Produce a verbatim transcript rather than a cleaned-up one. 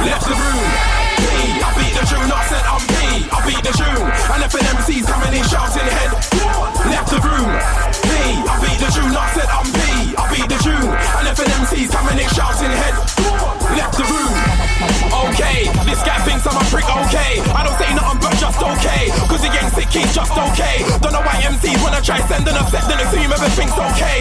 left the room. P, I beat the tune, I said I'm P, I beat the tune. And if an M C's coming in shouting head, left the room. P, I beat the tune, I said I'm P, I beat the tune. And if an M C's coming in shouting head, left the room. Okay, this guy thinks I'm a prick, okay. I don't say nothing but just okay, cause he ain't sick, he's just okay. Don't know why M Cs wanna try sending a set, then assume everything's okay.